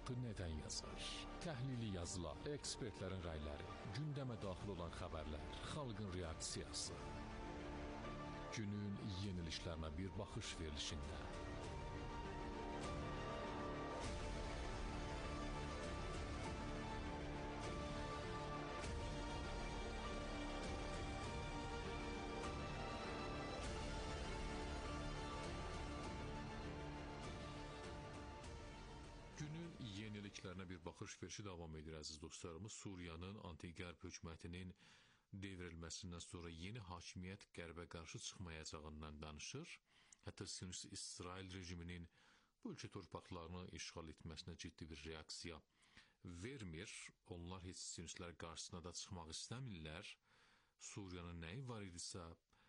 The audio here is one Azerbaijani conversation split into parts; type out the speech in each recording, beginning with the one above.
mətbuatı nədən yazır? Təhlili yazılar, ekspertlərin rəyləri, gündəmə daxil olan xəbərlər, xalqın reaksiyası. Günün yeniliklərinə bir baxış verilişində. Günün yeniliklərinə bir baxış verişi davam edir əziz dostlarımız. Suriyanın anti-qərb hökumətinin devrilməsindən sonra yeni hakimiyyət qərbə qarşı çıxmayacağından danışır. Hətta Siyonist İsrail rejiminin bu ölkə torpaqlarını işğal etməsinə ciddi bir reaksiya vermir. Onlar heç Siyonistlər qarşısına da çıxmaq istəmirlər. Suriyanın nəyi var idisə,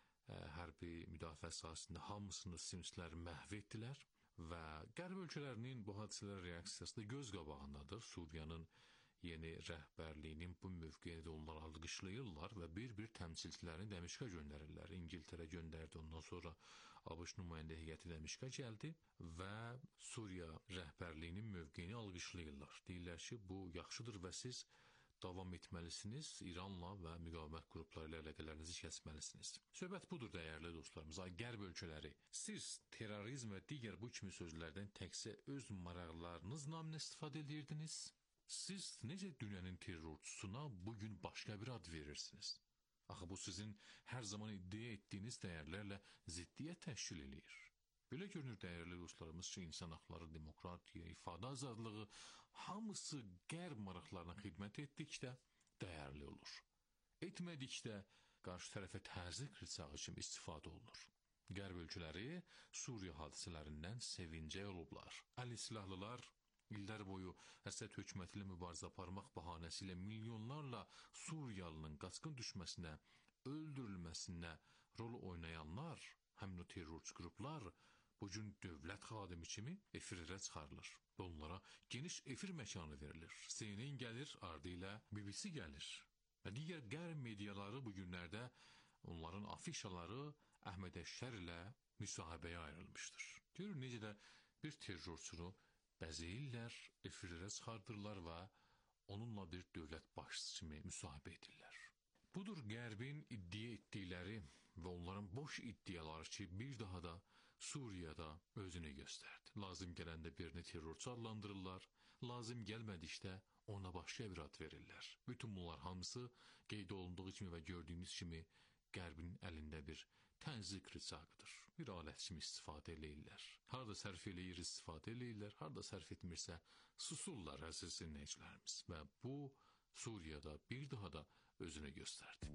hərbi müdafiə sahəsində hamısını Siyonistlər məhv etdilər. Və qərb ölkələrinin bu hadisələrə reaksiyası da göz qabağındadır. Suriyanın yeni rəhbərliyinin bu mövqeyini onlar alqışlayırlar və bir-bir təmsilçilərini Dəmişqə göndərirlər. İngiltərə göndərdi, ondan sonra ABŞ nümayəndə heyəti Dəmişqə gəldi və Suriya rəhbərliyinin mövqeyini alqışlayırlar. Deyirlər ki, bu yaxşıdır və siz davam etməlisiniz, İranla və müqavimət qrupları ilə əlaqələrinizi kəsməlisiniz. Söhbət budur, dəyərli dostlarımız. Qərb ölkələri, siz terrorizm və digər bu kimi sözlərdən təkcə öz maraqlarınız naminə istifadə edirdiniz? Siz necə dünyanın terrorçusuna bugün başqa bir ad verirsiniz? Axı bu sizin hər zaman iddia etdiyiniz dəyərlərlə ziddiyyət təşkil edir. Belə görünür, dəyərli dostlarımız ki, insan haqları, demokratiya, ifadə azadlığı hamısı qərb maraqlarına xidmət etdikdə dəyərli olur. Etmədikdə qarşı tərəfə təzyiq rıçağı kimi istifadə olunur. Qərb ölkələri Suriya hadisələrindən sevincə olublar. Əli silahlılar illər boyu Əsəd hökuməti ilə mübarizə aparmaq bahanəsilə milyonlarla Suriyalının qaçqın düşməsinə, öldürülməsinə rol oynayanlar, həmin o terrorçu qruplar bugün dövlət xadimi kimi efirlərə çıxarılır. Onlara geniş efir məkanı verilir. CNN gəlir, ardı ilə BBC gəlir. Və digər qərb mediaları bu günlərdə onların afişaları Əhməd Əşşər ilə müsahibəyə ayrılmışdır. Görün necə də bir terrorçunu bəzəyirlər, efirlərə çıxardırlar və onunla bir dövlət başçısı kimi müsahibə edirlər. Budur Qərbin iddia etdikləri və onların boş iddiaları ki, bir daha da Suriyada özünü göstərdi. Lazım gələndə birini terrorçu adlandırırlar, lazım gəlmədikdə ona başqa bir ad verirlər. Bütün bunlar hamısı qeyd olunduğu kimi və gördüyünüz kimi Qərbin əlində bir tənzik rıçağıdır. Bir alət kimi istifadə eləyirlər. Harada sərf eləyir, istifadə eləyirlər, harada sərf etmirsə susurlar əziz dinləyicilərimiz. Və bu Suriyada bir daha da özünü göstərdi.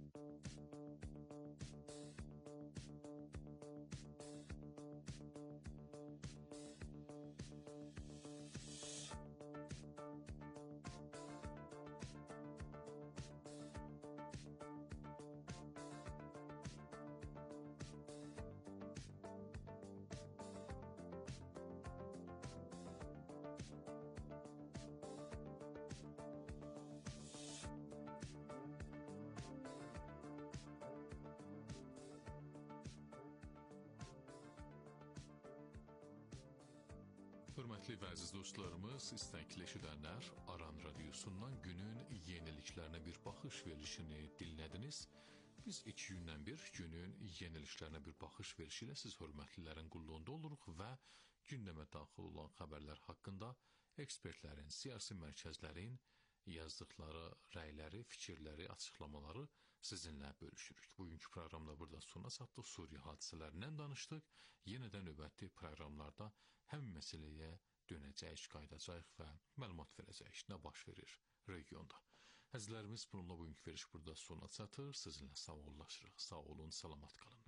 Hörmətli və əziz dostlarımız, istəkli eşidənlər, Aran Radiosundan günün yeniliklərinə bir baxış verilişini dinlədiniz. Biz 2 gündən bir günün yeniliklərinə bir baxış verişi ilə siz hörmətlilərin qulluğunda oluruq və gündəmə daxil olan xəbərlər haqqında ekspertlərin, siyasi mərkəzlərin yazdıqları rəyləri, fikirləri, açıqlamaları sizinlə bölüşürük. Bugünkü proqramda burada sona çatdıq. Suriya hadisələrindən danışdıq. Yenə də növbəti proqramlarda həmin məsələyə dönəcəyik, qayıdacağıq və məlumat verəcəyik. Nə baş verir regionda? Əzizlərimiz, bununla bugünkü veriş burada sona çatır. Sizinlə sağollaşırıq. Sağ olun, salamat qalın.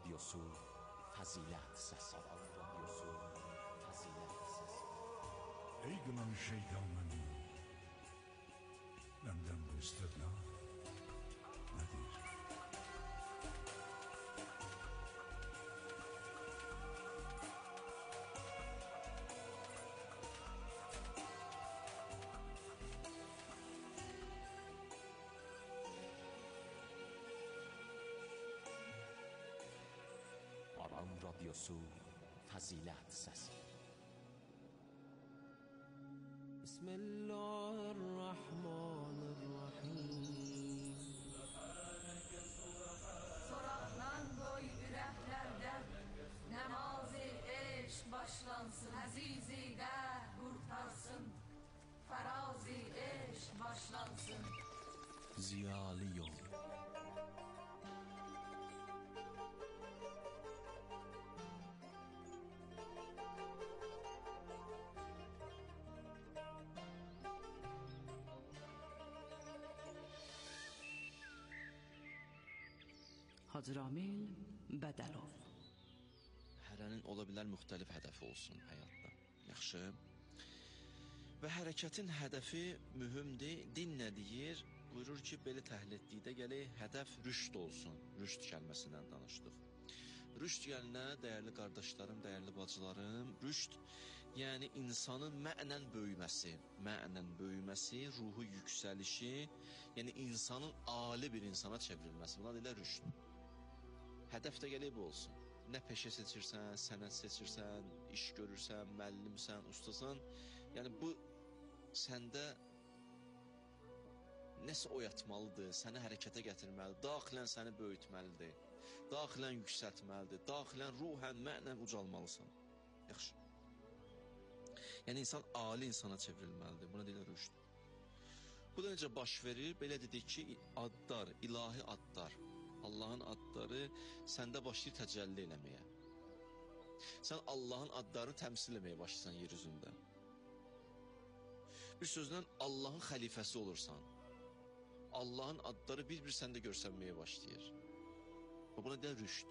radyosu Fazilet Səsi. Aran radyosu Fazilet Səsi. Ey kınan şeytanın, benden bu istedna nedir? Aran radyosu Fazilet Səsi. Bismillahirrahmanirrahim. Soraklan koy yüreklerden, namazı eşk başlansın, azizi de kurtarsın, farazi eşk başlansın. Ziyalı yol. Hacı Ramil Bədəlov. Hərənin ola bilər müxtəlif hədəfi olsun həyatda. Yaxşı. Və hərəkətin hədəfi mühümdür. Din nə deyir? Buyurur ki, belə təhlil etdikdə gələk hədəf rüşd olsun. Rüşd kəlməsindən danışdıq. Rüşd gəlinə, dəyərli qardaşlarım, dəyərli bacılarım, rüşd yəni insanın mənən böyüməsi, ruhu yüksəlişi, yəni insanın ali bir insana çevrilməsi. Buna deyirlər rüşd. Hədəf də gələk bu olsun. Nə peşə seçirsən, sənət seçirsən, iş görürsən, müəllimsən, ustasan, yəni bu səndə nəsə oyatmalıdır, səni hərəkətə gətirməlidir, daxilən səni böyütməlidir, daxilən yüksəltməlidir, daxilən ruhən, mənən ucalmalısan. Yaxşı. Yəni insan ali insana çevrilməlidir, buna deyirlər rüşd. Bu da necə baş verir? Belə dedik ki, adlar, ilahi adlar, Allahın adları səndə başlayır təcəlli eləməyə. Sən Allahın adlarını təmsil eləməyə başlayırsan yer üzündə. Bir sözlə Allahın xəlifəsi olursan. Allahın adları bir-bir səndə görsənməyə başlayır. Və buna deyil rüşd.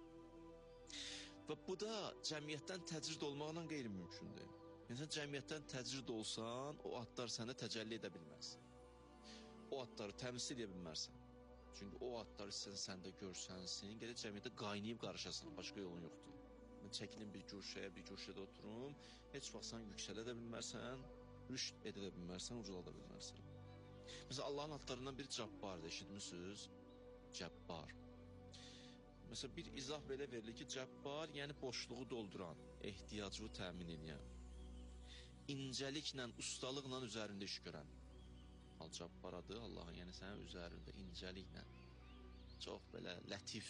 Və bu da cəmiyyətdən təcrid olmaqla qeyri-mümkündür. Yəni sən cəmiyyətdən təcrid olsan, o adlar səndə təcəlli edə bilməz. O adları təmsil edə bilmərsən. Çünki o adlar istəsən səndə görsənsin, gələk cəmiyyətdə qaynayıb qarışasan, başqa yolun yoxdur. Mən çəkilim bir gürşədə oturum, heç vaxt sən yüksələ də bilmərsən, rüşd edə də bilmərsən, ucala da bilmərsən. Məsələn, Allahın adlarından bir Cabbardır, eşitmişsiniz? Cabbar. Məsələn, bir izah belə verilir ki, Cabbar, yəni boşluğu dolduran, ehtiyacı təmin edən, incəliklə, ustalıqla üzərində iş görən. Al-Cabbar adı Allahın, yəni sənin üzərində incəliklə, çox belə lətif,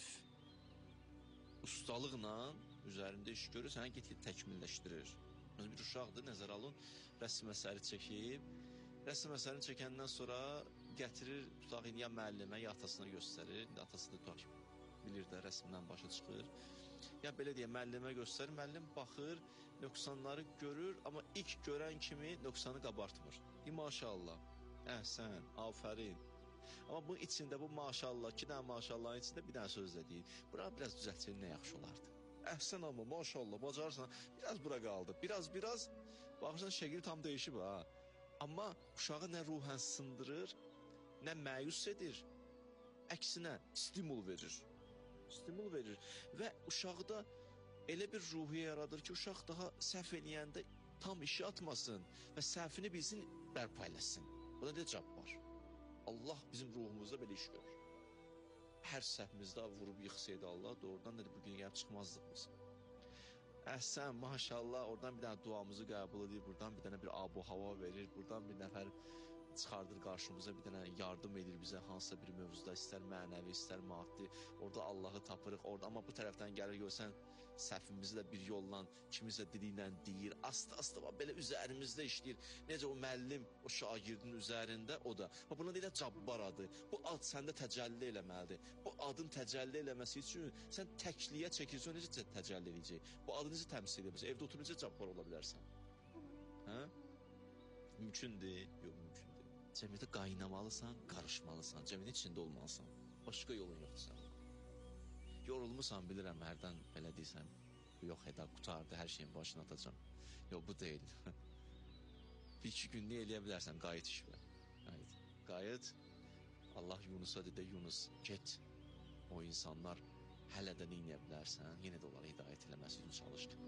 ustalıqla üzərində iş görür, səni get-get təkmilləşdirir. Məsələn, bir uşaqdır, nəzər alın, rəsm əsəri çəkib, rəsm əsərini çəkəndən sonra gətirir, tutaq ya müəllimə, ya atasına göstərir, indi atası da tutaq bilir də, rəsmdən başa çıxır. Ya belə deyə, müəllimə göstərir, müəllim baxır, nöqsanları görür, amma ilk görən kimi nöqsanı qabartmır. Maşallah. Əhsən, afərin. Amma bunun içində, bu maşallah, 2 dənə maşallahın içində bir dənə söz də deyil. Bura biraz düzəltsin, nə yaxşı olardı. Əhsən amma, maşallah, bacarsan, biraz bura qaldı. Biraz, baxırsan, şəkil tam dəyişib, ha. Amma uşağı nə ruhən sındırır, nə məyus edir, əksinə stimul verir. Stimul verir və uşaqda elə bir ruhiyyə yaradır ki, uşaq daha səhv eləyəndə tam işi atmasın və səhvini bilsin, bərpa eləsin. Buna deyək Cabbar. Allah bizim ruhumuzda belə iş görür. Hər səhvimizdə vurub yıxsaydı Allah, doğrudan dedi, bugün gəlib çıxmazdıq biz. Əhsən, maşallah, oradan bir dənə duamızı qəbul edir, buradan bir dənə bir abu-hava verir, buradan bir nəfər çıxardır qarşımıza, bir dənə yardım edir bizə hansısa bir mövzuda, istər mənəvi, istər maddi, orada Allahı tapırıq, orada, amma bu tərəfdən gəlir görsən, səhvimizi də bir yolla, kimisə diliylə deyir, asta-asta belə üzərimizdə işləyir. Necə o müəllim, o şagirdin üzərində, o da. Buna deyilən Cabbar adı. Bu ad səndə təcəlli eləməlidir. Bu adın təcəlli eləməsi üçün sən təkliyə çəkirsən, necə təcəlli eləyəcək? Bu adı necə təmsil edəbilirsən? Evdə oturub necə Cabbar ola bilərsən? Hə? Mümkündür? Yox, mümkündür. Cəmiyyətə qaynamalısan, qarışmalısan, cəmiyyətin içində olmalısan. Başqa yolun yoxdur sən. Yorulmusan bilirəm, hərdən belə deyirsən, yox edər, qutardı, hər şeyin başına atacam. Yox, bu deyil. Bir iki günlük eləyə bilərsən, qayıt işbə. Qayıt, Allah Yunusa dedi, Yunus get, o insanlar hələ də neynəyə bilərsən, yenə də onlara hidayət eləməsi üçün çalışdı.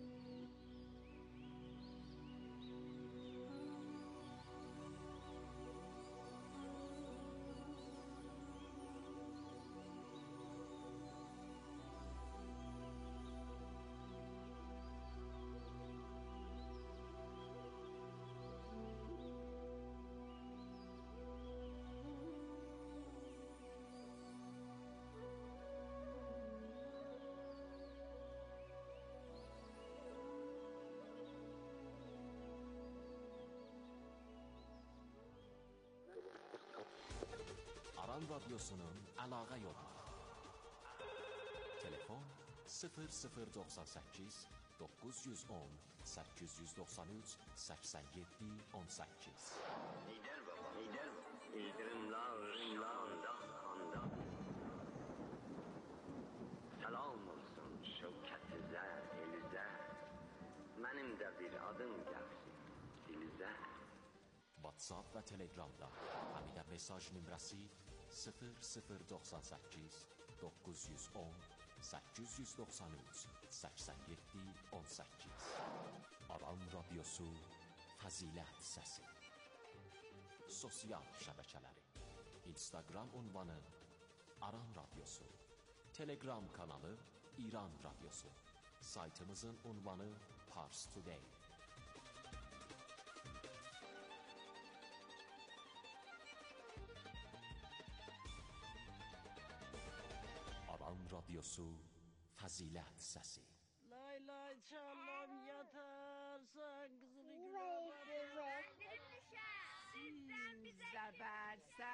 Aran Radyosu'nun əlaqə yolu. Telefon 0098 910 893 87 18. Lider baba, lider. İldirim lağında handa. Selam olsun şevketize, elize. Benim de bir adım gelsin dilize. WhatsApp və Telegramda həmidə mesaj nömrəsi 0098 910 893 87 18. Aran Radyosu Fəzilət Səsi. Sosial şəbəkələri: Instagram ünvanı Aran Radyosu, Telegram kanalı İran Radyosu, saytımızın ünvanı Pars Today. Aran Radyosu Fəzilət Səsi. Lay lay çalam yatarsan kızını gülerim. Zəbərsə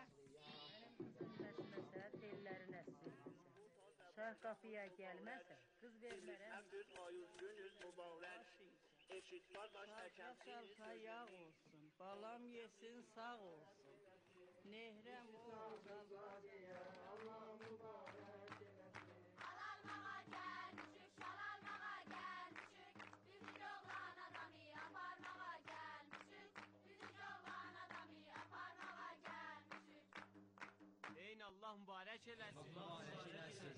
Nəsməsə tellərin əssin. Şah qapıya gəlməsə qız vermərəm. Əmdüz ayuz günüz mübarək. Eşit qardaş Şarqa salxa yağ olsun. Balam yesin sağ olsun. Nehrəm olsun. Allah mübarək eləsin. Alalmağa gəl düşük, şalalmağa gəl düşük. Bizim oğlan adamı aparmağa gəl düşük. Bizim oğlan adamı aparmağa gəl düşük. Eyni Allah mübarək eləsin. Mübarək eləsin.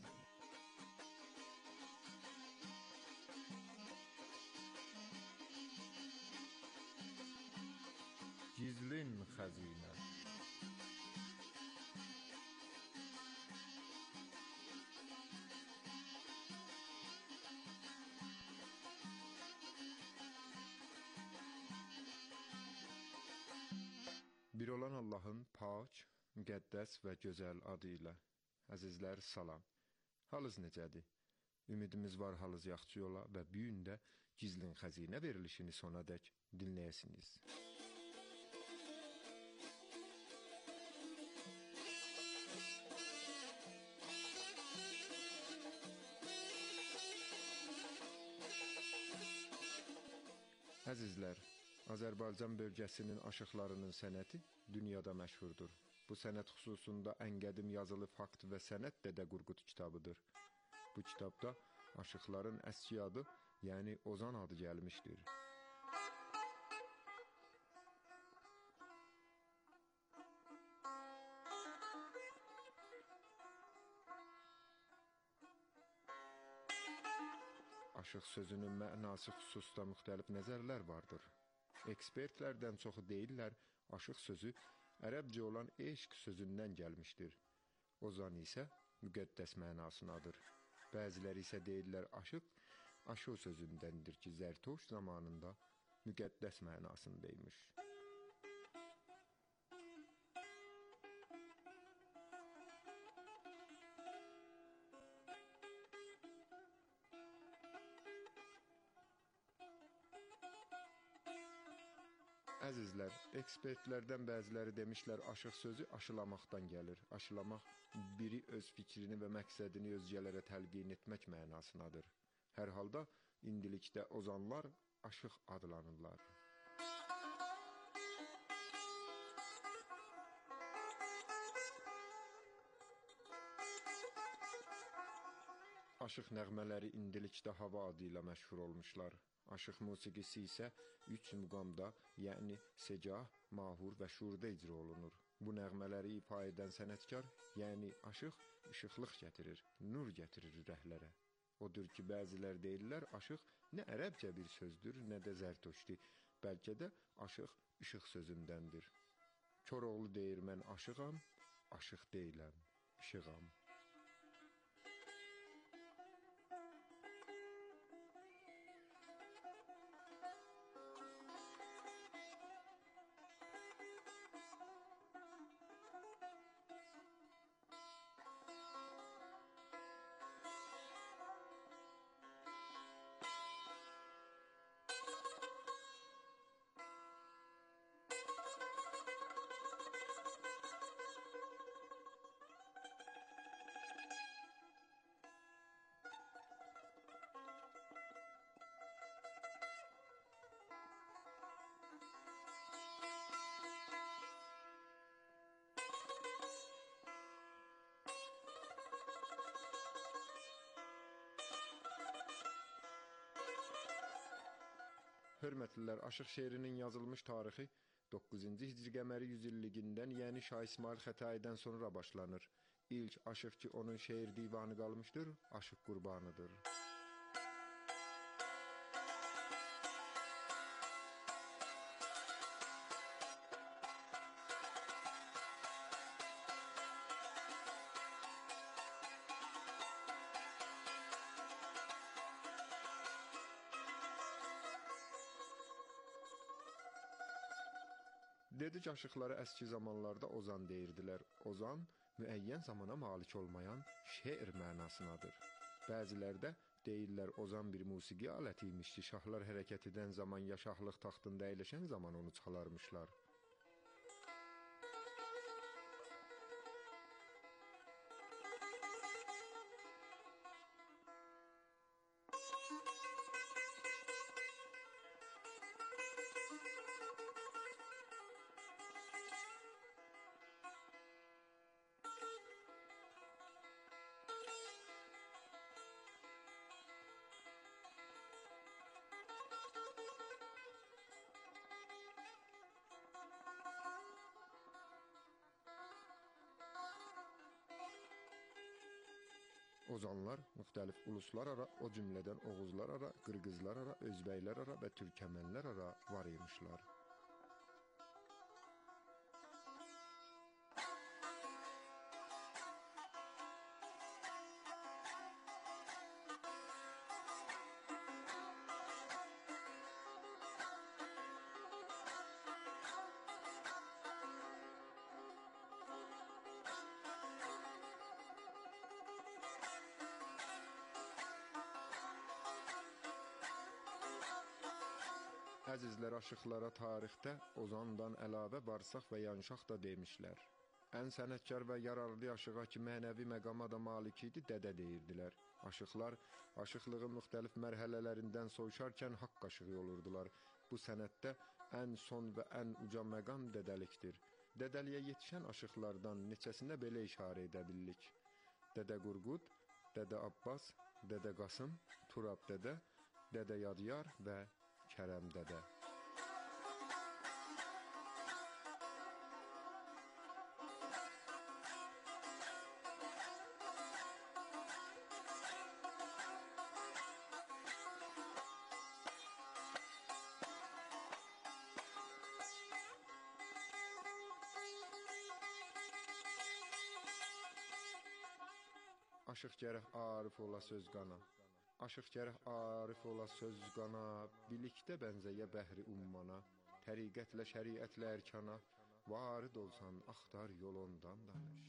Gizlin xəzinə. Bir olan Allahın pak, müqəddəs və gözəl adı ilə. Əzizlər, salam. Halınız necədir? Ümidimiz var halınız yaxşı yola və bu gün də gizlin xəzinə verilişini sonadək dinləyəsiniz. Əzizlər, Azərbaycan bölgəsinin aşıqlarının sənəti dünyada məşhurdur. Bu sənət xüsusunda ən qədim yazılı fakt və sənət Dədə Qurqud kitabıdır. Bu kitabda aşıqların əski adı, yəni Ozan adı gəlmişdir. Aşıq sözünün mənası xüsusda müxtəlif nəzərlər vardır. Ekspertlərdən çoxu deyirlər, aşıq sözü ərəbcə olan eşq sözündən gəlmişdir. Ozan isə müqəddəs mənasındadır. Bəziləri isə deyirlər, aşıq aşo sözündəndir ki, Zərtoş zamanında müqəddəs mənasındaymış. Əzizlər, ekspertlərdən bəziləri demişlər, aşıq sözü aşılamaqdan gəlir. Aşılamaq biri öz fikrini və məqsədini özgələrə təlqin etmək mənasındadır. Hər halda indilikdə ozanlar aşıq adlanırlar. Aşıq nəğmələri indilikdə hava adı ilə məşhur olmuşlar. Aşıq musiqisi isə 3 müqamda, yəni secah, mahur və şurda icra olunur. Bu nəğmələri ifa edən sənətkar, yəni aşıq, işıqlıq gətirir, nur gətirir ürəklərə. Odur ki, bəzilər deyirlər, aşıq nə ərəbcə bir sözdür, nə də zərtüşti, bəlkə də aşıq işıq sözündəndir. Koroğlu deyir, mən aşığam, aşıq deyiləm, işığam. Hörmətlilər, aşıq şeirinin yazılmış tarixi 9-cu Hicri qəməri 100 illiyindən, yəni Şah İsmail Xətaidən sonra başlanır. İlk aşıq ki, onun şeir divanı qalmışdır, Aşıq Qurbanıdır. Dedik, aşıqlara əski zamanlarda ozan deyirdilər. Ozan, müəyyən zamana malik olmayan şeir mənasınadır. Bəzilərdə deyirlər, ozan bir musiqi aləti imiş ki, şahlar hərəkət edən zaman ya şahlıq taxtında əyləşən zaman onu çalarmışlar. Ozanlar müxtəlif uluslar ara, o cümlədən Oğuzlar ara, Qırğızlar ara, Özbəklər ara və Türkəmənlər ara var imişlər. Əzizlər, aşıqlara tarixdə ozandan əlavə barsaq və yanşaq da demişlər. Ən sənətkar və yararlı aşığa ki, mənəvi məqama da malik idi, dədə deyirdilər. Aşıqlar, aşıqlığın müxtəlif mərhələlərindən soyuşarkən haqq aşığı olurdular. Bu sənətdə ən son və ən uca məqam dədəlikdir. Dədəliyə yetişən aşıqlardan neçəsinə belə işarə edə bildik. Dədə Qurqud, Dədə Abbas, Dədə Qasım, Turab dədə, Dədə Yadiyar və Kərəm dədə. Aşıq gərək arif ola söz qana. Aşıq gərək arif ola söz qana, bilikdə bənzəyə bəhri ummana, təriqətlə şəriətlə ərkana, varid olsan, axtar yol ondan danış.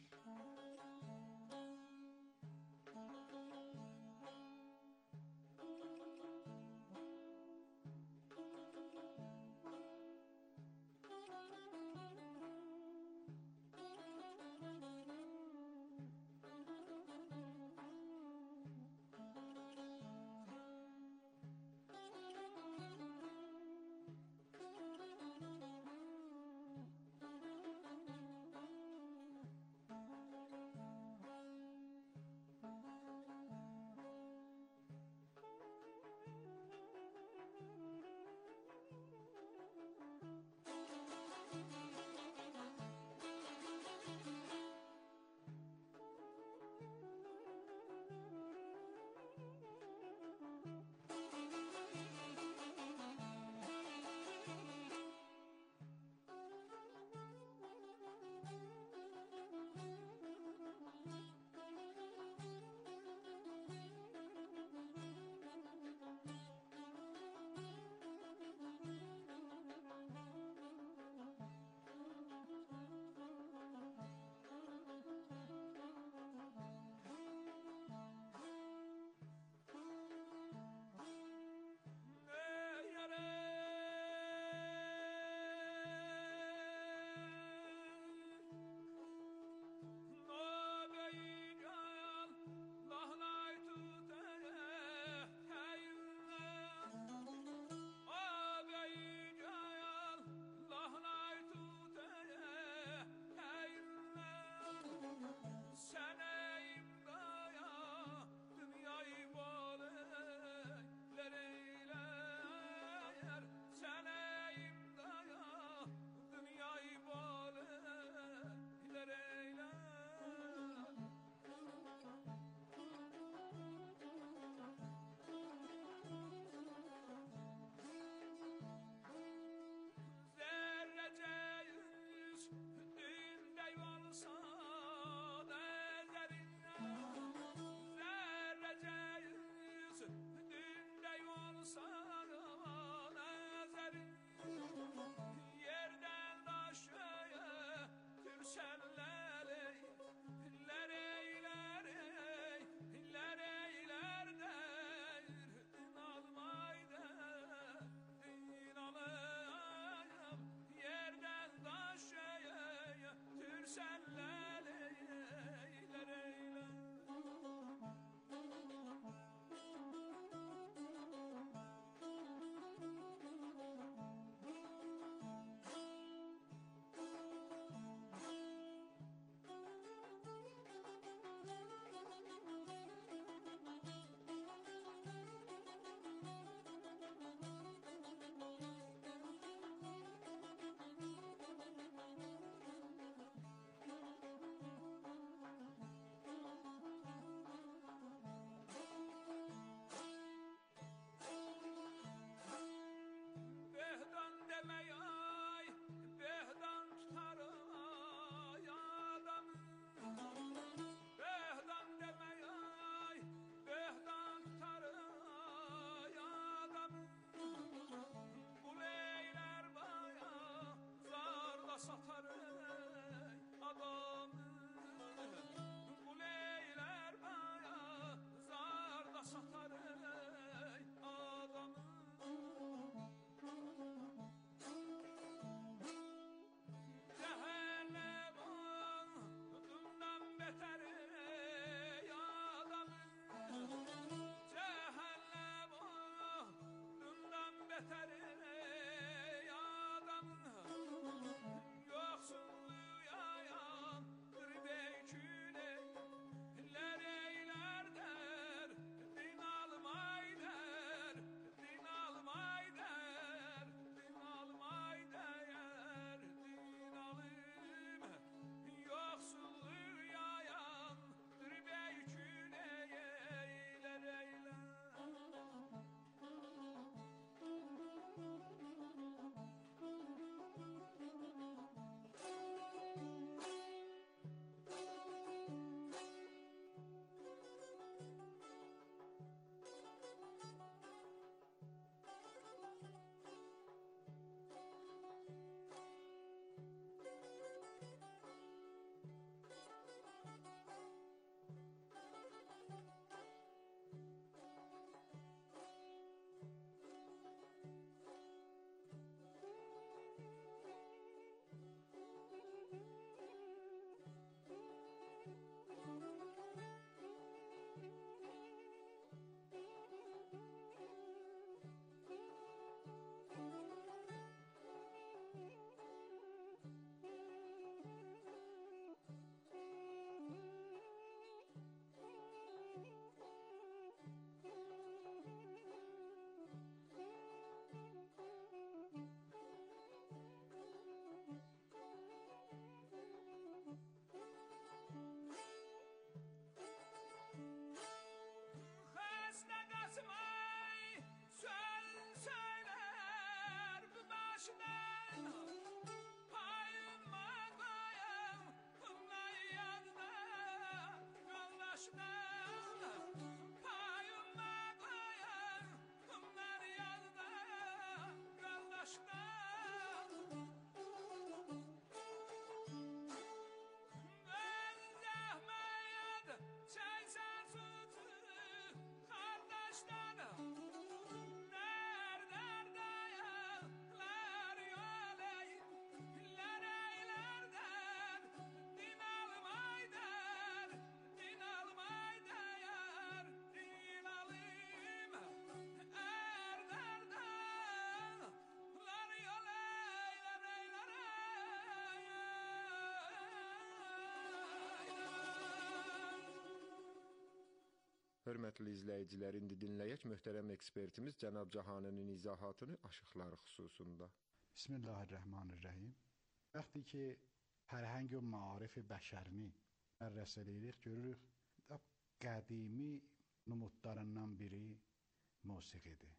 Hörmətli izləyicilər, indi dinləyək möhtərəm ekspertimiz cənab Cahaninin izahatını aşıqları xüsusunda. Bismillahirrahmanirrahim. Vəqti ki, fərhəng və maarif bəşərini mərrəs edirik, görürük, qədimi numudlarından biri musiqidir.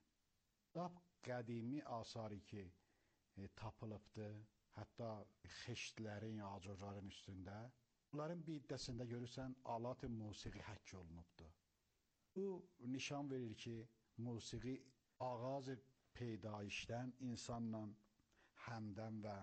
Qədimi asarı ki, tapılıbdır, hətta xeştlərin, acurların üstündə, bunların bir iddəsində görürsən, alat-ı musiqi həkk olunubdur. Bu, nişan verir ki, musiqi ağaz-ı peydayişdən insanla həmdən və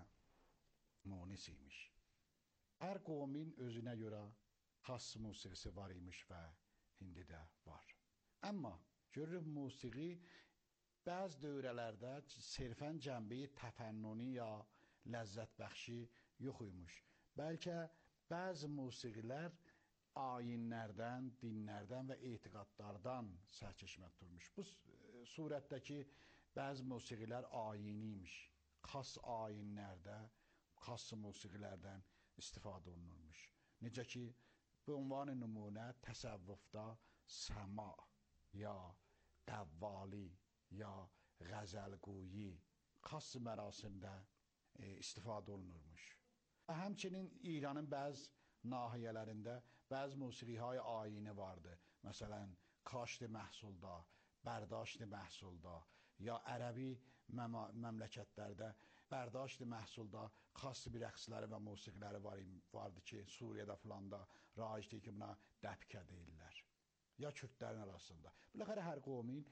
munis imiş. Hər qovmin özünə görə xas musiqisi var imiş və indi də var. Amma görürük, musiqi bəzi dövrələrdə sirfən cəmbi təfənnuni ya ləzzət bəxşi yox imiş. Bəlkə bəzi musiqilər ayinlərdən, dinlərdən və etiqadlardan sərçəşmə tutulmuş. Bu surətdəki bəzi musiqilər ayini imiş. Xas ayinlərdə, xas musiqilərdən istifadə olunurmuş. Necə ki, bu ünvan-ı nümunə təsəvvüfdə səma ya qəvvali ya qəzəlquyi xas mərasimdə istifadə olunurmuş. Həmçinin İranın bəzi nahiyələrində bəzi musiqihay ayini vardı. Məsələn, kaşt məhsulda, bərdasht məhsulda ya ərəbi məmləkətlərdə bərdasht məhsulda xas bir rəqsləri və musiqiləri vardı ki, Suriyada filanda rayicdir ki, buna dəbkə deyirlər. Ya kürdlərin arasında. Biləxərə hər qovmin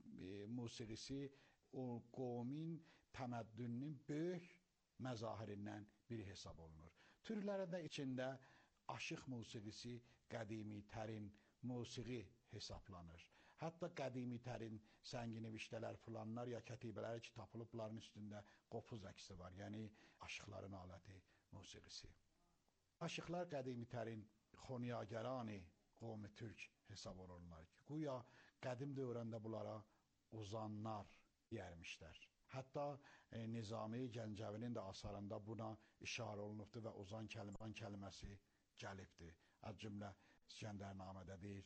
musiqisi o qovmin təməddününün böyük məzahirindən biri hesab olunur. Türklərdə içində aşıq musiqisi qədimi-tərin musiqi hesablanır. Hətta qədimi-tərin sənginivişdələr, filanlar ya kətibələr ki, tapılıb, bunların üstündə qopuz əksi var, yəni aşıqların aləti musiqisi. Aşıqlar qədimi-tərin xoniyagərani qovmi türk hesab olunurlar ki, güya qədim dövrəndə bunlara uzanlar deyərmişlər. Hətta Nizami Gəncəvinin də asarında buna işarə olunubdur və uzan kəlməsi gəlibdir. Az cümlə İskəndərnamədə deyir,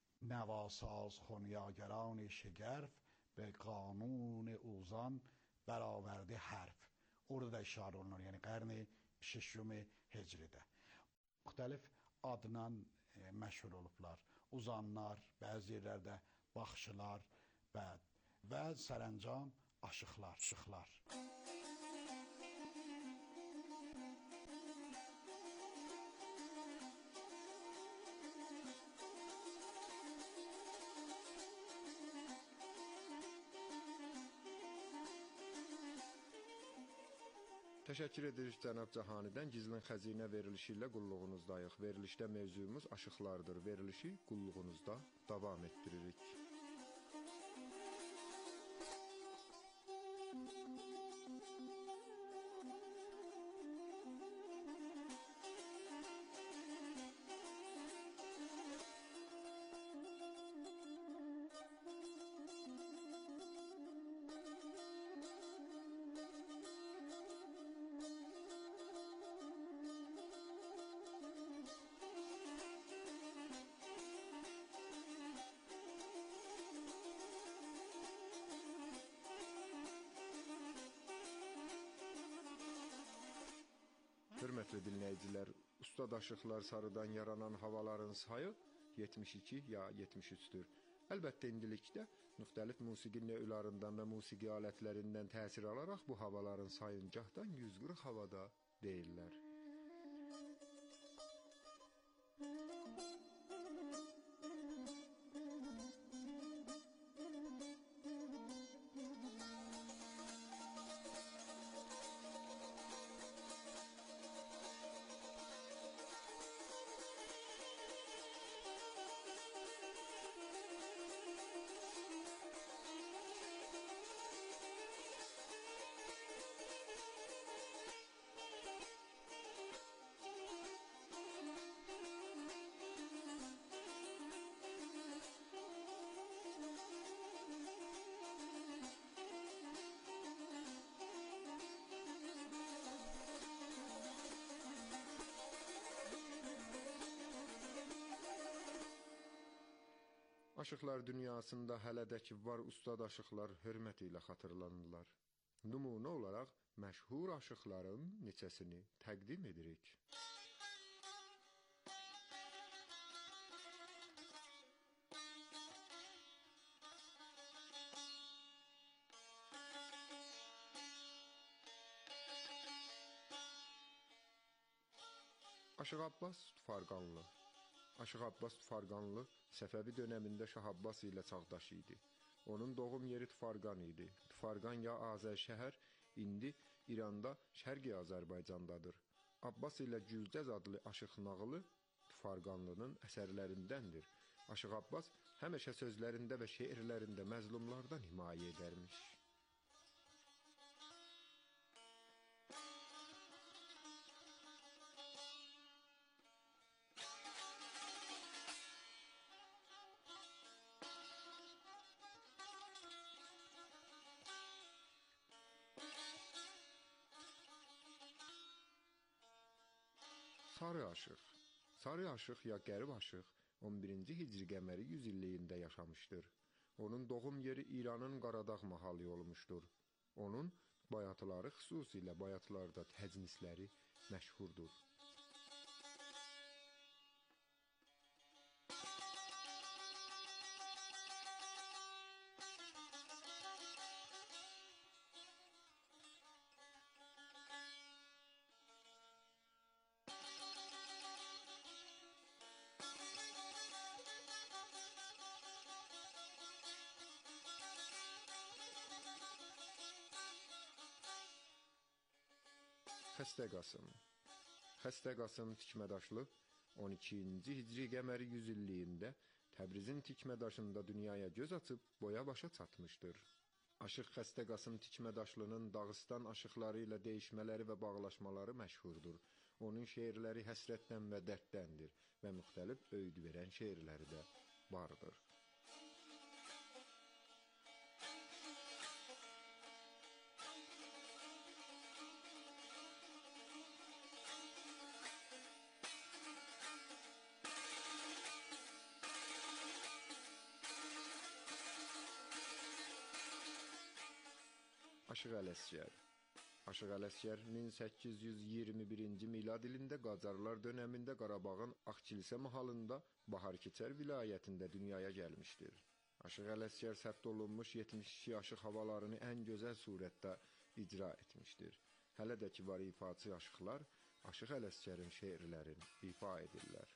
nəvasaz xoniyagərani şegərf və qanun uzan bərabərdi hərf. Orada da işarə olunur, yəni qarni 6-cü hecridə. Müxtəlif adla məşhur olublar. Uzanlar, bəzi yerlərdə baxşılar və sərəncam aşıqlar, şıxlar. Təşəkkür edirik cənab Cahanidən. Gizlin xəzinə verilişi ilə qulluğunuzdayıq. Verilişdə mövzumuz aşıqlardır. Verilişi qulluğunuzda davam etdiririk. Hörmətli dinləyicilər, ustad aşıqlar sarıdan yaranan havaların sayı 72 ya 73-dür. Əlbəttə indilikdə müxtəlif musiqi növlərindən və musiqi alətlərindən təsir alaraq bu havaların sayıncaqdan 140 havada deyirlər. Aşıqlar dünyasında hələ də ki var ustad aşıqlar hörmət ilə xatırlanırlar. Nümunə olaraq məşhur aşıqların neçəsini təqdim edirik. Aşıq Abbas Tufarqanlı. Aşıq Abbas Tufarqanlı Səfəvi dönəmində Şah Abbas ilə çağdaş idi. Onun doğum yeri Tufarqan idi. Tufarqan ya Azərşəhər, indi İranda Şərqi Azərbaycandadır. Abbas ilə Gülcəz adlı aşıq nağılı Tufarqanlının əsərlərindəndir. Aşıq Abbas həmişə sözlərində və şeirlərində məzlumlardan himayə edərmiş. Sarı aşıq. Sarı aşıq ya qərib aşıq 11-ci hicri qəməri 100 illiyində yaşamışdır. Onun doğum yeri İranın Qaradağ mahalı olmuşdur. Onun bayatıları, xüsusilə bayatlarda təcnisləri məşhurdur. Xəstə Qasım. Xəstə Qasım Tikmədaşlı 12-ci hicri qəməri 100 illiyində Təbrizin Tikmədaşında dünyaya göz açıb boya başa çatmışdır. Aşıq Xəstə Qasım Tikmədaşlının Dağıstan aşıqları ilə değişmələri və bağlaşmaları məşhurdur. Onun şeirləri həsrətdən və dərddəndir və müxtəlif öğüd verən şeirləri də vardır. Aşıq Ələsgər. Aşıq Ələsgər 1821-ci milad ilində Qacarlar dönəmində Qarabağın Ağkilsə mahalında Bahar Keçər vilayətində dünyaya gəlmişdir. Aşıq Ələsgər səbt olunmuş 72 aşıq havalarını ən gözəl surətdə icra etmişdir. Hələ də ki var ifaçı aşıqlar Aşıq Ələsgərin şeirlərini ifa edirlər.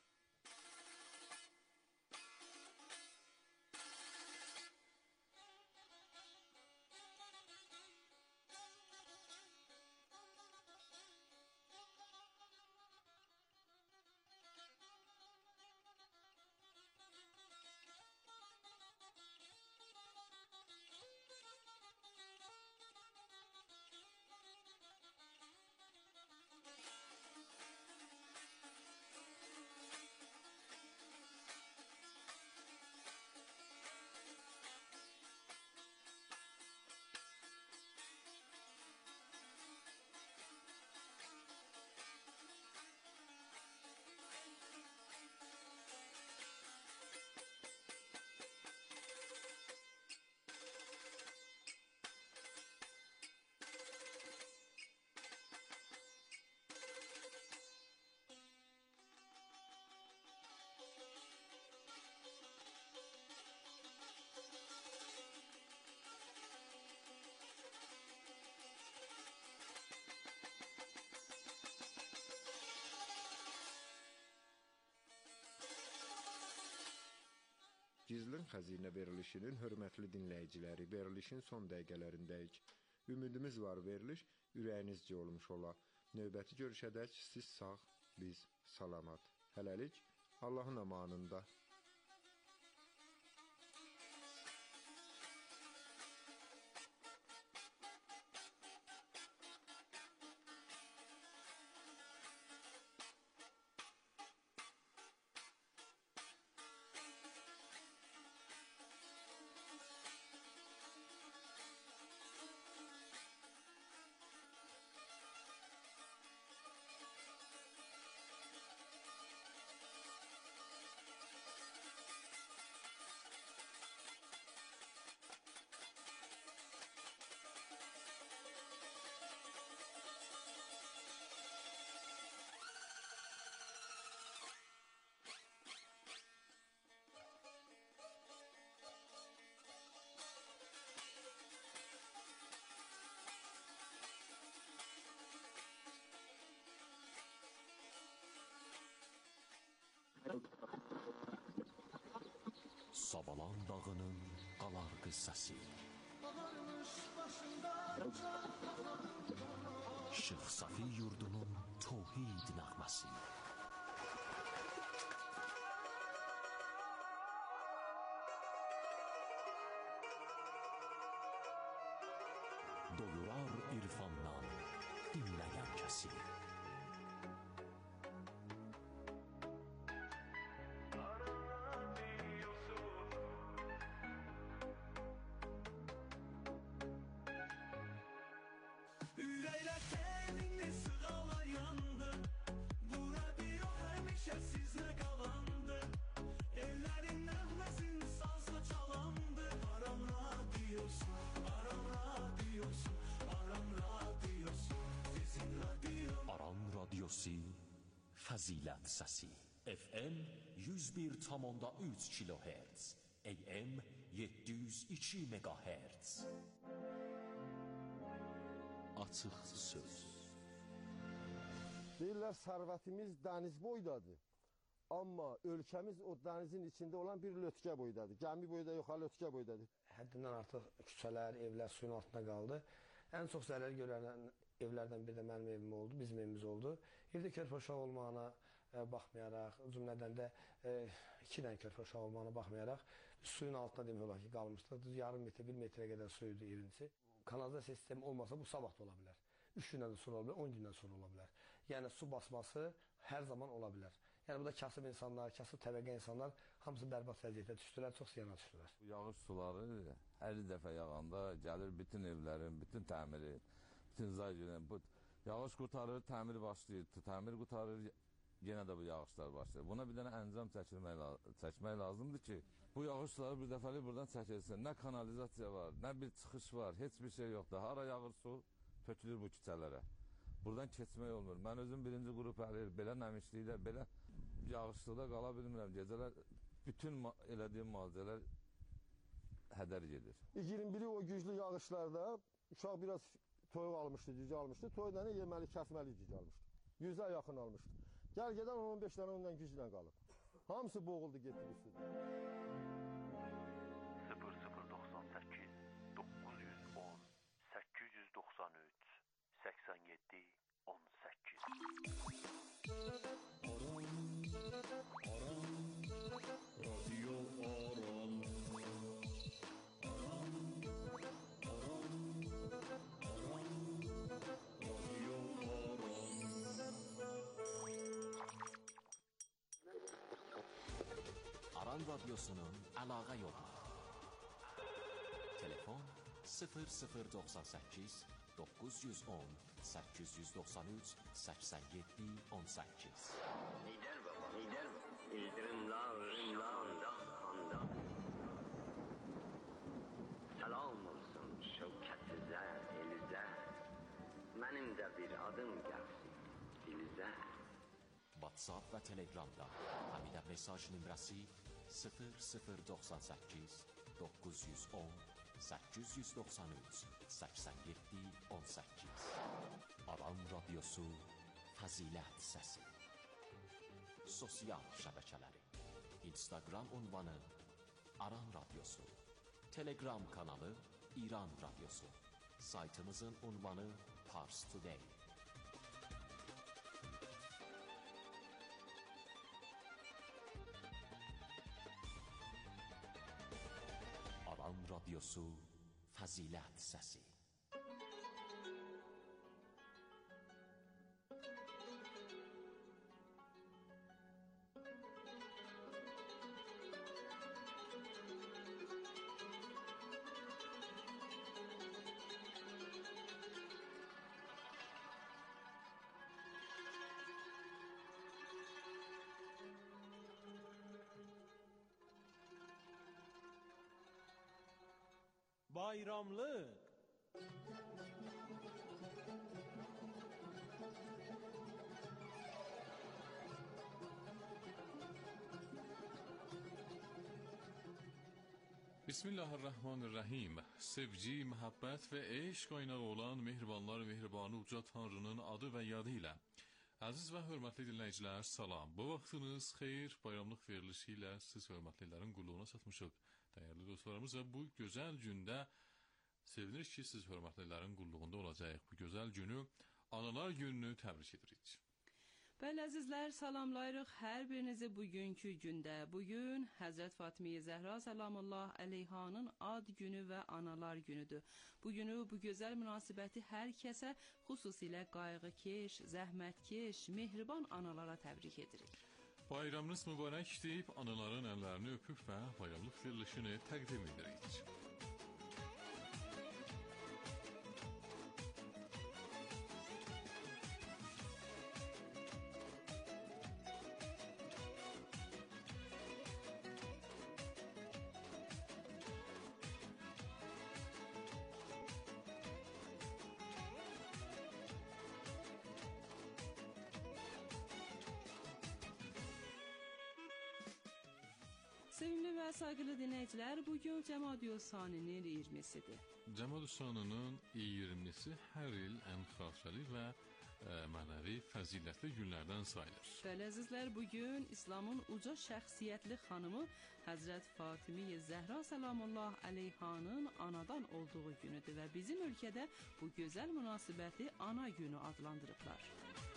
Gizlin xəzinə verilişinin hörmətli dinləyiciləri, verilişin son dəqiqələrindəyik. Ümidimiz var veriliş ürəyinizcə olmuş ola. Növbəti görüşədək siz sağ, biz salamat. Hələlik Allahın amanında. Sabalan dağının qalarqı səsi. Şıx Safi yurdunun tohid nəğməsi. Doyurar irfandan dinləyən kəsi. Ürəklər səninlə sığalar yandı. Bura bir o həmişə sizlə qalandı. Ellərin nəğməsin sazla çalandı. Aram radiosu, Aram radiosu, Aram radiosu, sizin radio. Aran radiosu, fəzilət səsi. FM 101,3 kHz, AM 702 MHz. Açıq söz. Deyirlər, sərvətimiz dəniz boydadır. Amma ölkəmiz o dənizin içində olan bir lötkə boydadır. Gəmi boyda yox, lötkə boydadır. Həddindən artıq küçələr, evlər suyun altında qaldı. Ən çox zərər görən evlərdən biri də mənim evim oldu, bizim evimiz oldu. Evdə körpə uşaq olmağına baxmayaraq, cümlədən də 2 dənə körpə uşaq olmağına baxmayaraq, suyun altında demək olar ki, qalmışdıq. Yarım metr, 1 metrə qədər suydu evimizi. Kanalizasiya sistemi olmasa bu sabah da ola bilər. 3 gündən sonra ola bilər, 10 gündən sonra ola bilər. Yəni su basması hər zaman ola bilər. Yəni bu da kasıb insanlar, kasıb təbəqə insanlar hamısı bərbad vəziyyətə düşdülər, çox ziyana düşdülər. Yağış suları hər dəfə yağanda gəlir bütün evlərin, bütün təmiri, bütün zayıfın. Yağış qurtarır, təmir başlayır, təmir qurtarır, yenə də bu yağışlar başlayır. Buna bir dənə əncam çəkmək lazımdır ki, bu yağışları bir dəfəlik buradan çəkilsin. Nə kanalizasiya var, nə bir çıxış var, heç bir şey yoxdur. Hara yağır su, tökülür bu küçələrə. Buradan keçmək olmur. Mən özüm birinci qrup əliyir, belə nəmişliklə, belə yağışlıqda qala bilmirəm. Gecələr bütün elədiyim müalicələr hədər gedir. 21-i o güclü yağışlarda uşaq biraz toyuq almışdı, cücə almışdı. Toyuqla yeməli, kəsməli cücə almışdı. 100-ə yaxın almışdı. Gəl gedən 15 dənə ondan güclə qalıb. Hamısı boğuldu, getdi bu suda. 0098 910 893 87 18 Aran radyosunun əlaqə yolu. Telefon 0098 910 893 87 18. Lider baba, lider baba. İldırımlar, anda. Salam olsun şevkətizə, elizə. Mənim də bir adım gəlsin, dilizə. WhatsApp və Telegramda Həmidə mesaj nömrəsi 0098 910 893 87 18. Aran radyosu, fəzilət səsi. Sosial şəbəkələri. Instagram ünvanı Aran radyosu. Telegram kanalı İran radyosu. Saytımızın ünvanı Pars Today. Aran radyosu, fəzilət səsi. Bayramlık. Bismillahirrahmanirrahim. Sevgi, məhəbbət və eşq qaynağı olan mehribanlar mehribanı uca Tanrının adı və yadı ilə Əziz və hörmətli dinləyicilər, salam. Bu vaxtınız xeyir, bayramlıq verilişi ilə siz hörmətlilərin qulluğuna çatmışıq. Dəyərli dostlarımız və bu gözəl gündə sevinirik ki, siz hörmətlilərin qulluğunda olacağıq. Bu gözəl günü, Analar Gününü təbrik edirik. Bəli, əzizlər, salamlayırıq hər birinizi bugünkü gündə. Bugün Həzrət Fatimə Zəhra Səlamullah əleyhanın ad günü və analar günüdür. Bu günü, bu gözəl münasibəti hər kəsə, xüsusilə qayğıkeş, zəhmətkeş, mehriban analara təbrik edirik. Bayramınız mübarək deyib, anaların əllərini öpüb və bayramlıq verilişini təqdim edirik. Sevimli və sayğılı dinləyicilər, bugün Cəmadi-ü-Saninin 20-sidir. Cəmadi-ü-Saninin 20-si hər il ən xatirəli və mənəvi fəzilətli günlərdən sayılır. Bəli, əzizlər, bugün İslamın uca şəxsiyyətli xanımı Həzrət Fatimə Zəhra Səlamullah əleyhanın anadan olduğu günüdür və bizim ölkədə bu gözəl münasibəti ana günü adlandırıblar.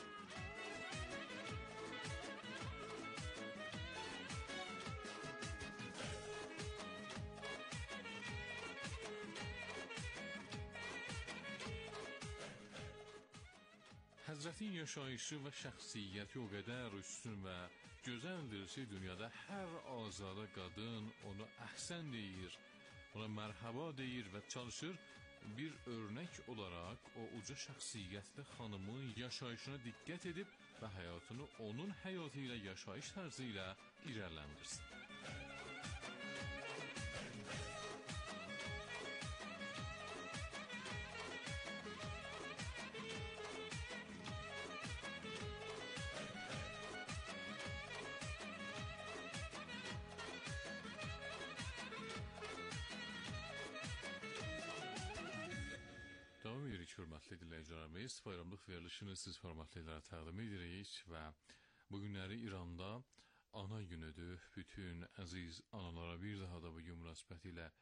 Həzrətin yaşayışı və şəxsiyyəti o qədər üstün və gözəldir ki, dünyada hər azadə qadın onu əhsən deyir, ona mərhaba deyir və çalışır bir örnək olaraq o uca şəxsiyyətli xanımın yaşayışına diqqət edib və həyatını onun həyatı ilə, yaşayış tərzı ilə irəliləndirsin. Davam edirik, hörmətli dinləyicilərimiz. Bayramlıq verilişini siz hörmətlilərə təqdim edirik və bu günləri İranda ana günüdür. Bütün əziz analara bir daha da bu gün münasibəti ilə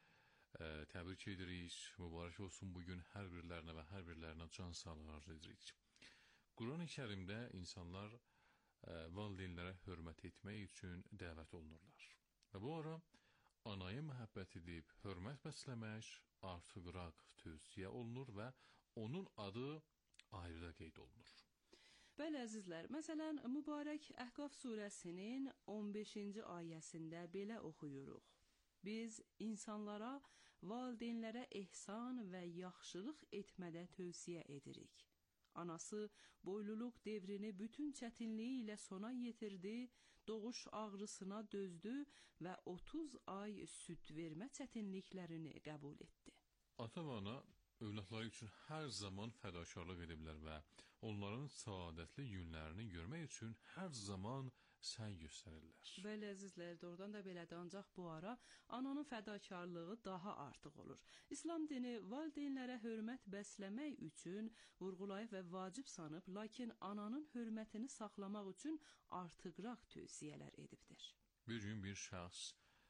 təbrik edirik. Mübarək olsun bu gün hər birlərinə və hər birlərinə can sağlığı arzu edirik. Quran-ı Kərimdə insanlar valideynlərə hörmət etmək üçün dəvət olunurlar. Və bu ara anaya məhəbbət edib hörmət bəsləmək artıqraq tövsiyə olunur və onun adı ayrıda qeyd olunur. Bəli, əzizlər, məsələn, mübarək Əhqaf surəsinin 15-ci ayəsində belə oxuyuruq. Biz insanlara, valideynlərə ehsan və yaxşılıq etmədə tövsiyə edirik. Anası boyluluq devrini bütün çətinliyi ilə sona yetirdi, doğuş ağrısına dözdü və 30 ay süd vermə çətinliklərini qəbul etdi. Ata və ana övladları üçün hər zaman fədakarlıq ediblər və onların səadətli günlərini görmək üçün hər zaman səy göstərirlər. Bəli, əzizlər, doğrudan da belədir, ancaq bu ara ananın fədakarlığı daha artıq olur. İslam dini valideynlərə hörmət bəsləmək üçün vurğulayıb və vacib sanıb, lakin ananın hörmətini saxlamaq üçün artıqraq tövsiyələr edibdir. Bir gün bir şəxs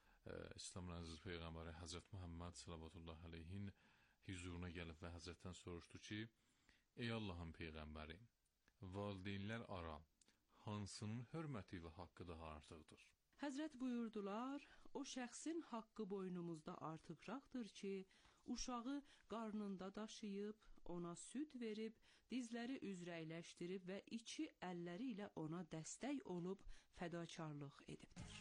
İslamın əziz Peyğəmbəri Həzrət Muhammed sallallahu aleyhin huzuruna gəlib və Həzrətdən soruşdu ki, ey Allahın Peyğəmbəri, valideynlər ara hansının hörməti və haqqı daha artıqdır? Həzrət buyurdular, o şəxsin haqqı boynumuzda artıqraqdır ki, uşağı qarnında daşıyıb, ona süd verib, dizləri üzrəyləşdirib və iki əlləri ilə ona dəstək olub fədakarlıq edibdir.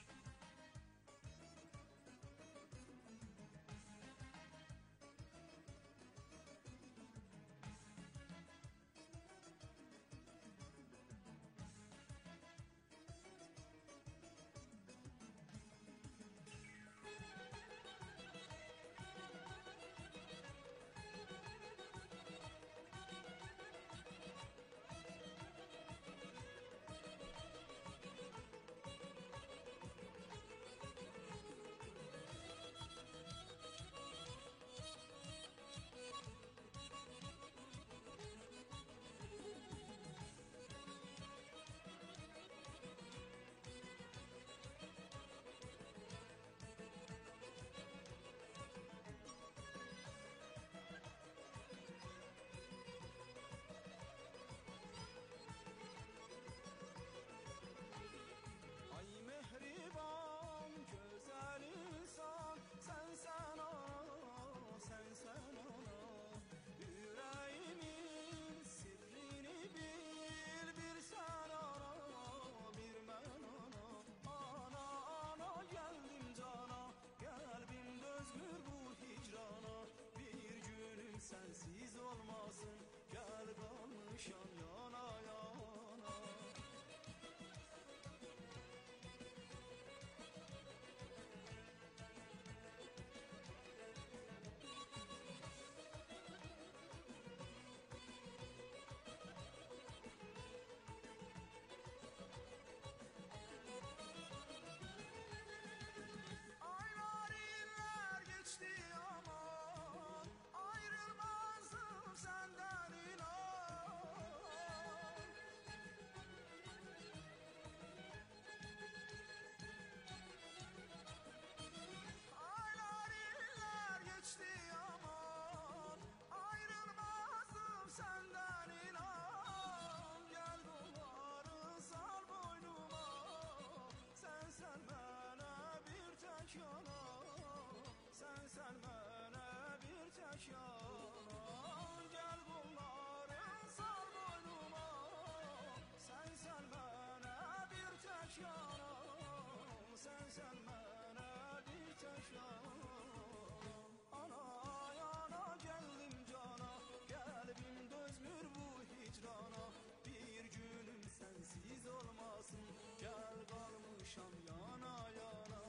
qalmışam yana yana. Aylar iller geçti aman, ayrılmazdım senden inan. Aylar iller geçti aman, ayrılmazdım senden inan. Gel kolları sar boynuma, sen bana bir tek yana. Sen bana bir tek yana. Gel kolları sar boynuma, sen bana bir tek yana. Sen bana bir tek yana. Ana yana geldim cana, kalbim dözmür bu hicrana. Bir günüm sensiz olmasın, gel kalmışam yana yana.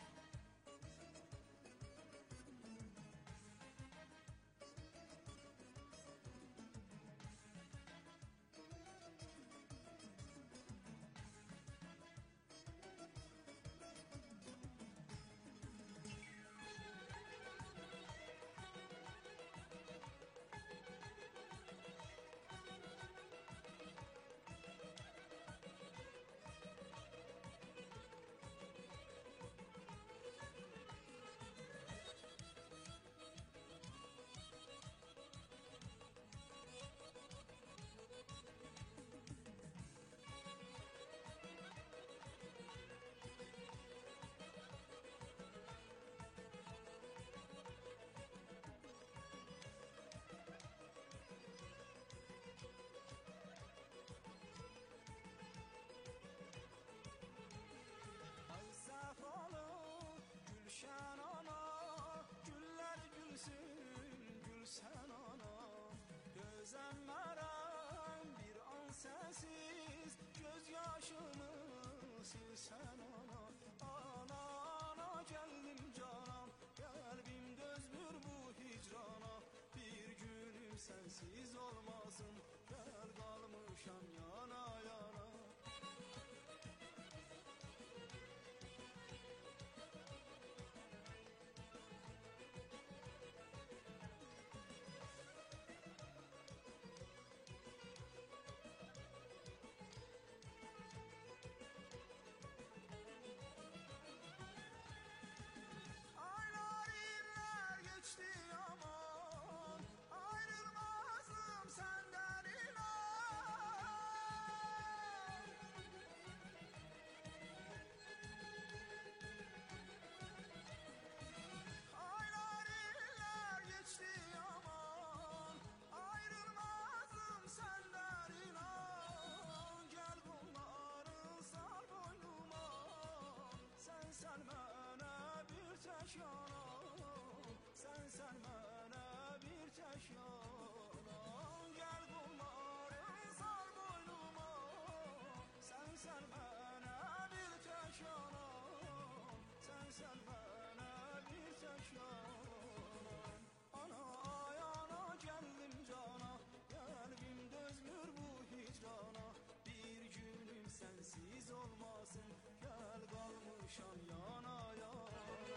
Ay safalı Gülşen ana, güller gülsün gülsen ana. Gözemmerem bir an sensiz, gözyaşımı silsen ana. Ana ana geldim canam, kalbim dözmür bu hicrana. Bir günüm sensiz olmasın, gel kalmışam yana yana. Aylar iller geçti aman, ayrılmazdım senden inan. Aylar iller geçti aman, ayrılmazdım senden inan. Gel bunları sar boynuma, sen bana bir tek yana. Sen bana bir tek yana. Gel bunları sar boynuma, sen bana bir tek yana. Sen bana bir tek yana. Ana yana geldim cana, kalbim dözmür bu hicrana. Bir günüm sensiz olmasın, gel kalmışam yana yana.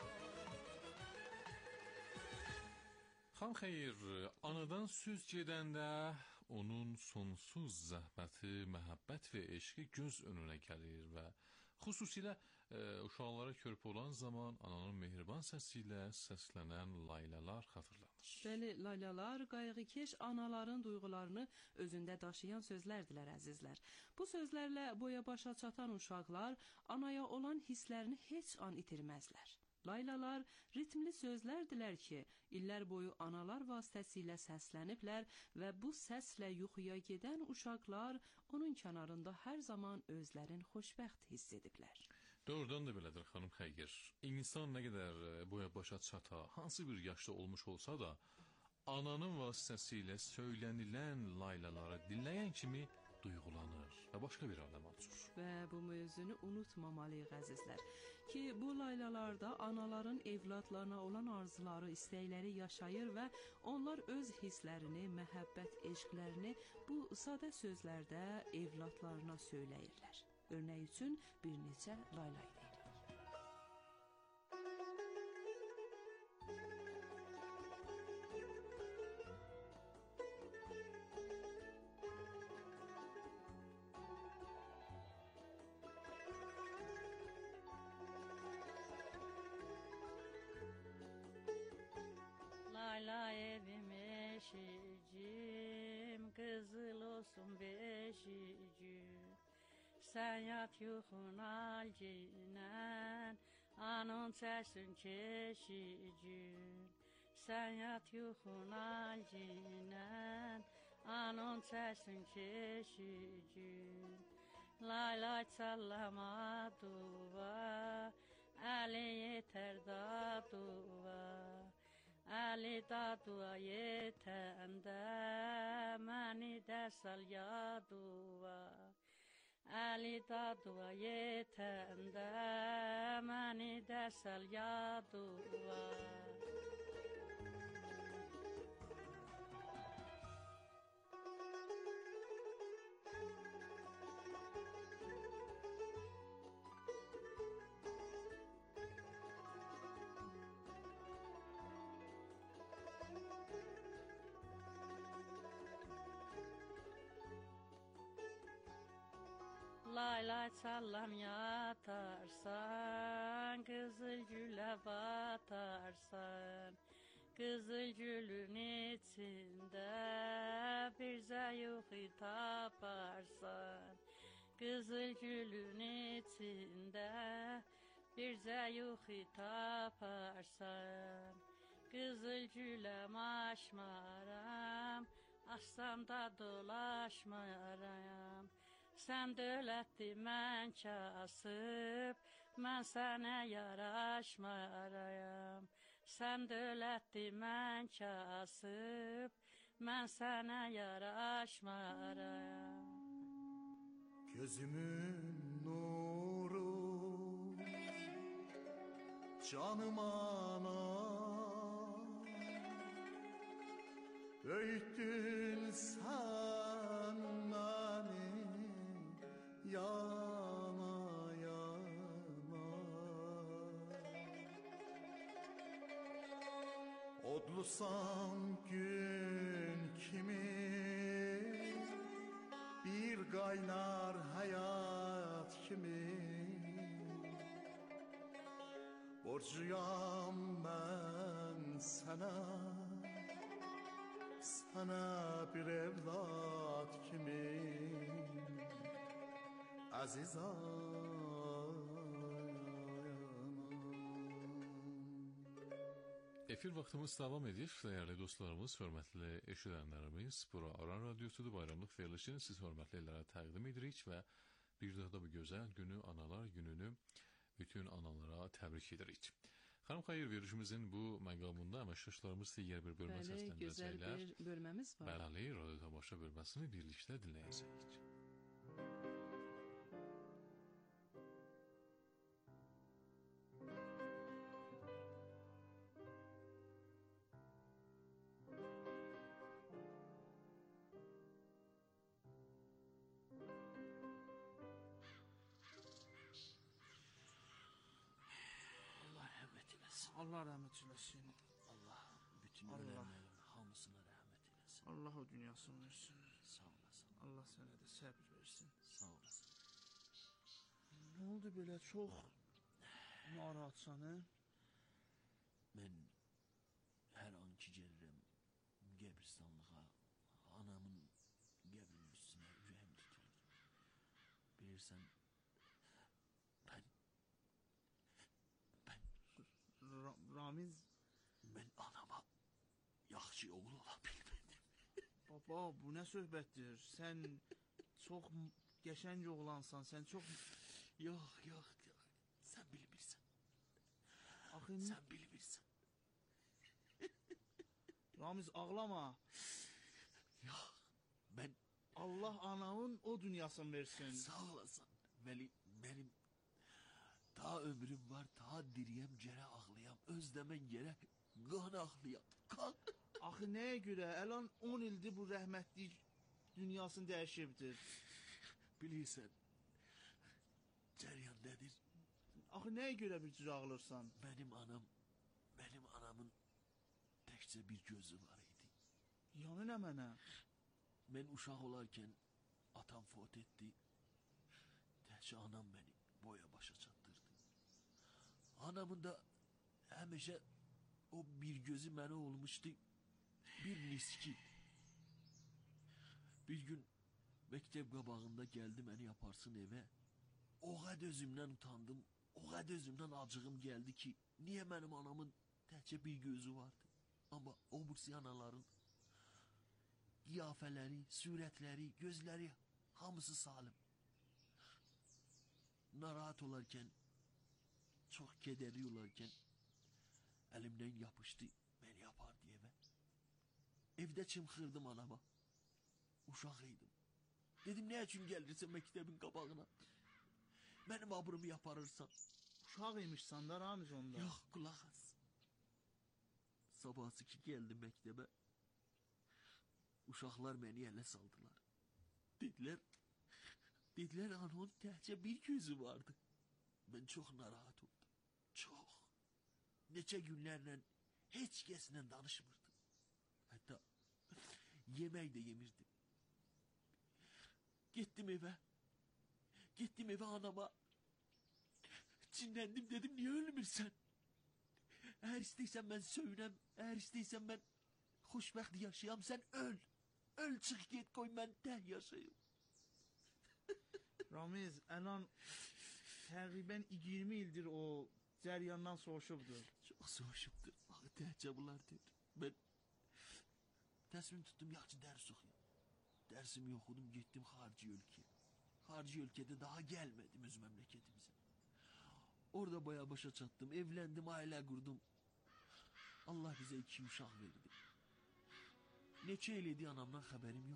Xan xeyir, anadan söz gedəndə onun sonsuz zəhməti, məhəbbət və eşqi göz önünə gəlir və xüsusilə uşaqlara körpə olan zaman ananın mehriban səsi ilə səslənən laylalar xatırlanır. Bəli, laylalar qayğıkeş anaların duyğularını özündə daşıyan sözlərdirlər əzizlər. Bu sözlərlə boya başa çatan uşaqlar anaya olan hisslərini heç an itirməzlər. Laylalar ritmli sözlərdilər ki, illər boyu analar vasitəsilə səsləniblər və bu səslə yuxuya gedən uşaqlar onun kənarında hər zaman özlərin xoşbəxt hiss ediblər. Doğrudan da belədir xanım Xəygir. İnsan nə qədər boya başa çata, hansı bir yaşda olmuş olsa da, ananın vasitəsilə söylənilən laylaları dinləyən kimi duyğulanır və başqa bir aləm açır. Və bu mövzunu unutmamalıyıq əzizlər ki, bu laylalarda anaların evladlarına olan arzuları, istəkləri yaşayır və onlar öz hisslərini, məhəbbət eşqlərini bu sadə sözlərdə evladlarına söyləyirlər. Örnək üçün bir neçə layla idi. Layla evim eşicim, kızıl olsun beşicim. Sen yat yuxun alcinen, anın çəksin keşicin. Sen yat yuxun alcinen, anın çəksin keşicin. Laylay çallama duva, əli yetər daduva. Əli daduva yetəndə, məni də sal yaduva. Əli daduva yetəndə, məni də sal yaduva. Laylay çallam yatarsan, kızıl gülə batarsan. Kızıl gülün içində bir zəyuxi taparsan. Kızıl gülün içində bir zəyuxi taparsan. Kızıl güləm aşmaram, açsam da dolaşmaram. Sən dövlətli, mən kasıb, mən sənə yaraşmarayam. Sən dövlətli, mən kasıb, mən sənə yaraşmarayam. Gözümün nuru, canım anam, böyüttün sen beni yana yana. Odlusan gün kimi, bir qaynar hayat kimi. Borcuyam mən sənə, sənə bir evlat kimi. Aziz Efir vaxtımız davam edir. Dəyərli dostlarımız, hörmətli eşidənlərimiz, bura Aran Radyosudur. Bayramlıq verilişini siz hörmətli ellərə təqdim edirik və bir daha da bu gözəl günü, Analar gününü bütün analara təbrik edirik. Xanım Xeyir, verilişimizin bu məqamında əməkdaşlarımız digər bir bölmə səsləndirəcəklər. Gözəl bir bölməmiz var. Bəli, radyo tamaşa bölməsini birlikdə dinləyəcəyik. Allah rəhmət eləsin. Allah bütün Allah. ölənlərin hamısına rəhmət eləsin. Allah o dünyasını versin. Sağ olasın. Allah sənə də səbr versin. Sağ olasın. Nə oldu belə çox narahatsan, hə? Mən hər an ki gəlirəm qəbristanlığa, anamın qəbrinin üstünə ürəyim titrər. Bilirsən, Ramiz, mən anama yaxşı oğul ola bilmədim. Baba, bu nə söhbətdir? Sən çox qəşəng oğlansan, sən çox... Yox, yox, sən bilmirsən. Axı... Sən bilmirsən. Ramiz ağlama. Ya ben Allah ananın o dünyasını versin. sağ olasın. Benim daha ömrüm var, daha diriyem gere ağlayam. Özlemen gere kan ağlayam. Kan. Axı nəyə görə? Əlan 10 ildir bu rəhmətlik dünyasını dəyişibdir. Bilirsən, cəryan nədir? Axı nəyə görə bir cür ağlırsan? Benim anamın təkcə bir gözü var idi. Yəni nə mənə? Mən uşaq olarkən atam fot etdi. Təkcə anam beni boya başa çatdırdı. Anamın da həmişə o bir gözü mənə olmuşdu. Bir niski. Bir gün mektep qabağında geldi beni yaparsın eve. O qədər özümdən utandım. O qədər özümdən acığım geldi ki, niye benim anamın təkcə bir gözü vardı? Ama o bursi anaların qiyafələri, sürətləri, gözləri hamısı salim. Narahat olarken, çok kederli olarken elimden yapıştı beni yapardı eve. Evde çımxırdım anama. Uşağıydım. Dedim ne için gelirsen mektebin qabağına? Benim abrumu yaparırsan. Uşağıymışsan da Ramiz onda. Yok kulak as. Sabahsı ki geldim mektebe. Uşaqlar beni ele saldılar. Dediler ananın təhcə bir gözü vardı. Ben çok narahat oldum. Çok. Neçə günlərlə heç kəslə danışmırdım. Hatta yemək də yemirdim. Gittim eve anama. Çinlendim dedim niye ölmürsən? Eğer isteysen ben söylem. Eğer isteysen ben xoşbəxt yaşayam. Sen öl. Öl çık git koy ben tək yaşayım. Ramiz, Əlan təqribən 20 ildir o cəryandan soğuşubdur. Çok soğuşubdur. Bak təhcə bunlar deyir. Ben təsmin tuttum yaxşı dərs oxuyam. Dersimi okudum gittim harici ülkeye. Harici ülkede daha gelmedim öz memleketimize. Orada baya başa çattım. Evlendim, aile kurdum. Allah bize 2 uşaq verdi. Neçə eledi anamdan haberim yok.